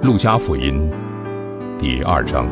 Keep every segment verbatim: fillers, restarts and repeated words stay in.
路加福音第二章。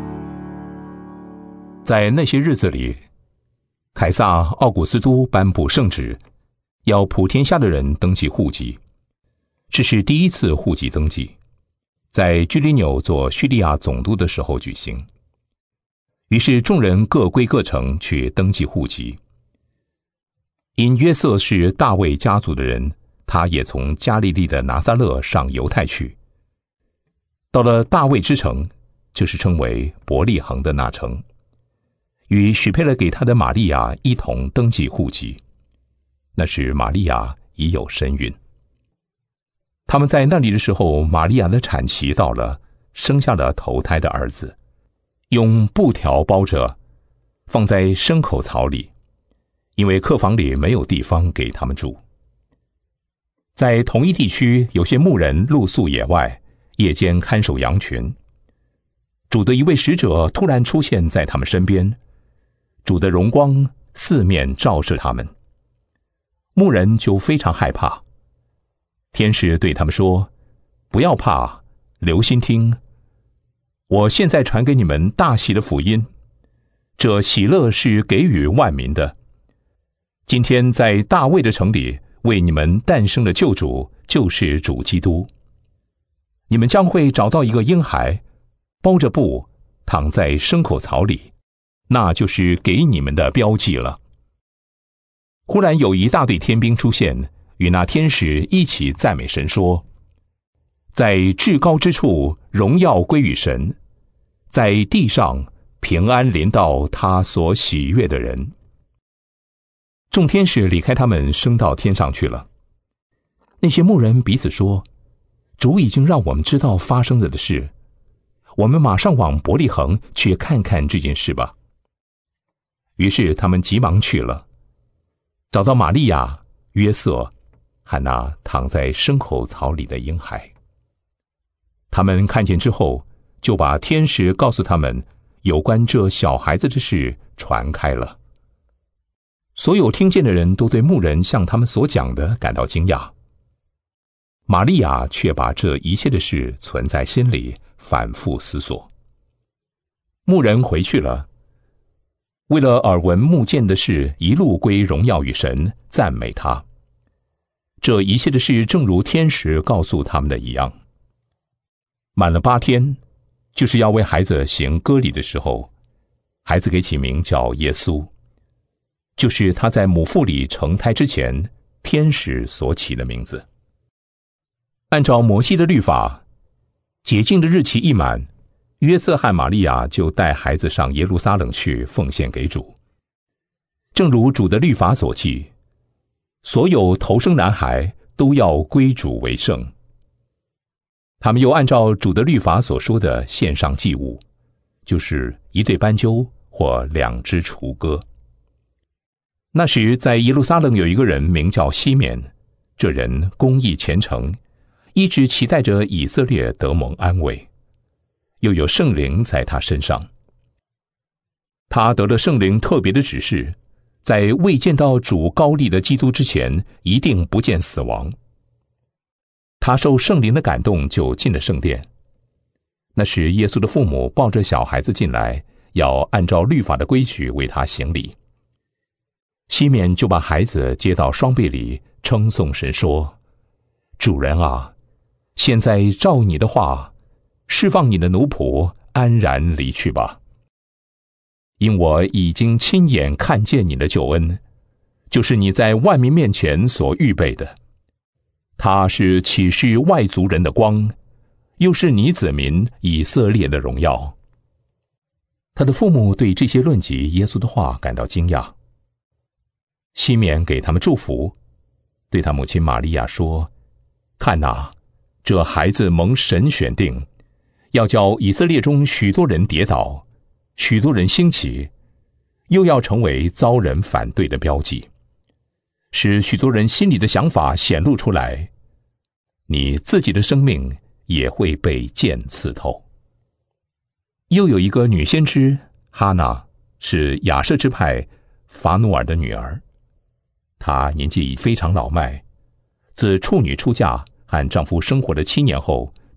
在那些日子里，凯撒奥古斯都颁布圣旨，要普天下的人登记户籍。这是第一次户籍登记，在居里纽做叙利亚总督的时候举行。于是众人各归各城去登记户籍。因约瑟是大卫家族的人，他也从加利利的拿撒勒上犹太去，到了大卫之城，就是称为伯利恒的那城，与许配了给他的玛利亚一同登记户籍。那时玛利亚已有身孕。他们在那里的时候，玛利亚的产期到了，生下了头胎的儿子，用布条包着，放在牲口槽里，因为客房里没有地方给他们住。在同一地区，有些牧人露宿野外，夜间看守羊群。主的一位使者突然出现在他们身边，主的荣光四面照射他们，牧人就非常害怕。天使对他们说：“不要怕，留心听，我现在传给你们大喜的福音，这喜乐是给予万民的。今天在大卫的城里为你们诞生的救主，就是主基督。你们将会找到一个婴孩，包着布躺在牲口槽里，那就是给你们的标记了。”忽然有一大队天兵出现，与那天使一起赞美神说：“在至高之处荣耀归于神，在地上平安临到他所喜悦的人。”众天使离开他们，升到天上去了。那些牧人彼此说：“主已经让我们知道发生了的事，我们马上往伯利恒去看看这件事吧。”于是他们急忙去了，找到玛利亚、约瑟和那躺在牲口槽里的婴孩。他们看见之后，就把天使告诉他们有关这小孩子的事传开了。所有听见的人都对牧人向他们所讲的感到惊讶。玛利亚却把这一切的事存在心里，反复思索。牧人回去了，为了耳闻目见的事，一路归荣耀与神，赞美他。这一切的事正如天使告诉他们的一样。满了八天，就是要为孩子行割礼的时候，孩子给起名叫耶稣，就是他在母腹里成胎之前，天使所起的名字。按照摩西的律法，洁净的日期一满，约瑟和玛利亚就带孩子上耶路撒冷去奉献给主。正如主的律法所记，所有头生男孩都要归主为圣。他们又按照主的律法所说的献上祭物，就是一对斑鸠或两只雏鸽。那时在耶路撒冷有一个人名叫西缅，这人公义虔诚，一直期待着以色列得蒙安慰，又有圣灵在他身上。他得了圣灵特别的指示，在未见到主高立的基督之前，一定不见死亡。他受圣灵的感动，就进了圣殿。那时耶稣的父母抱着小孩子进来，要按照律法的规矩为他行礼。西缅就把孩子接到双臂里，称颂神说：“主人啊，现在照你的话，释放你的奴仆，安然离去吧。因我已经亲眼看见你的救恩，就是你在万民面前所预备的。他是启示外族人的光，又是你子民以色列的荣耀。”他的父母对这些论及耶稣的话感到惊讶。西缅给他们祝福，对他母亲玛利亚说：“看哪，这孩子蒙神选定，要叫以色列中许多人跌倒，许多人兴起，又要成为遭人反对的标记，使许多人心里的想法显露出来，你自己的生命也会被剑刺透。”又有一个女先知哈娜，是亚设支派法努尔的女儿，她年纪已非常老迈，自处女出嫁和丈夫生活了七年后，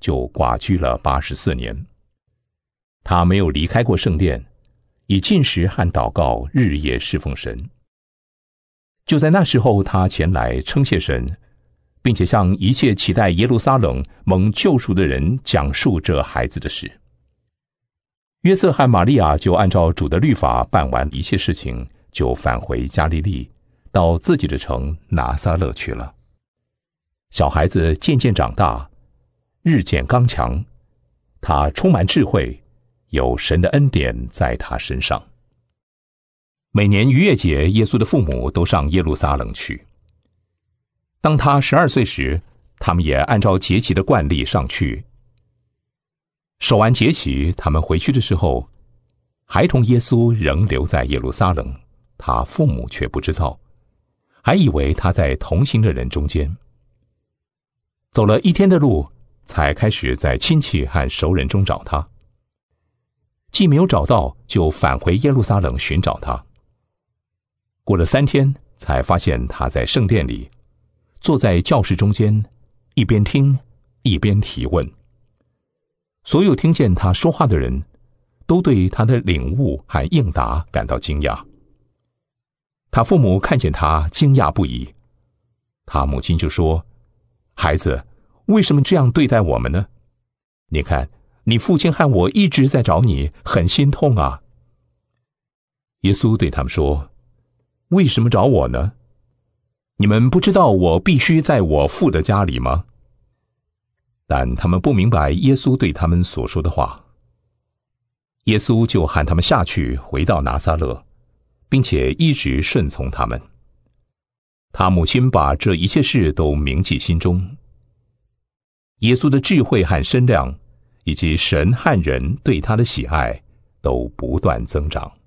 就寡居了八十四年。他没有离开过圣殿，以禁食和祷告日夜侍奉神。就在那时候，他前来称谢神，并且向一切期待耶路撒冷蒙救赎的人讲述这孩子的事。约瑟和玛利亚就按照主的律法办完一切事情，就返回加利利，到自己的城拿撒勒去了。小孩子渐渐长大，日渐刚强，他充满智慧，有神的恩典在他身上。每年逾越节，耶稣的父母都上耶路撒冷去。当他十二岁时，他们也按照节期的惯例上去。守完节期，他们回去的时候，孩童耶稣仍留在耶路撒冷，他父母却不知道，还以为他在同行的人中间。走了一天的路，才开始在亲戚和熟人中找他。既没有找到，就返回耶路撒冷寻找他。过了三天，才发现他在圣殿里，坐在教室中间，一边听一边提问。所有听见他说话的人，都对他的领悟和应答感到惊讶。他父母看见他，惊讶不已。他母亲就说：“孩子，为什么这样对待我们呢？你看，你父亲和我一直在找你，很心痛啊。”耶稣对他们说：“为什么找我呢？你们不知道我必须在我父的家里吗？”但他们不明白耶稣对他们所说的话。耶稣就喊他们下去，回到拿撒勒，并且一直顺从他们。他母亲把这一切事都铭记心中。耶稣的智慧和身量，以及神和人对他的喜爱，都不断增长。